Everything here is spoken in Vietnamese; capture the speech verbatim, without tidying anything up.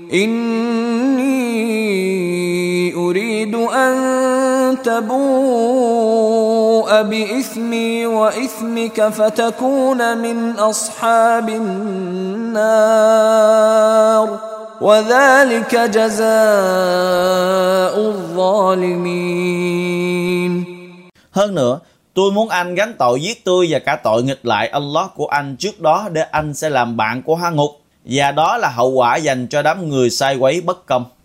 إني أريد أن تبوء بإثمي وإثمك فتكون من أصحاب النار وذلك جزاء الظالمين. Hơn nữa, tôi muốn anh gánh tội giết tôi và cả tội nghịch lại Allah của anh trước đó, để anh sẽ làm bạn của hỏa ngục, và đó là hậu quả dành cho đám người sai quấy bất công.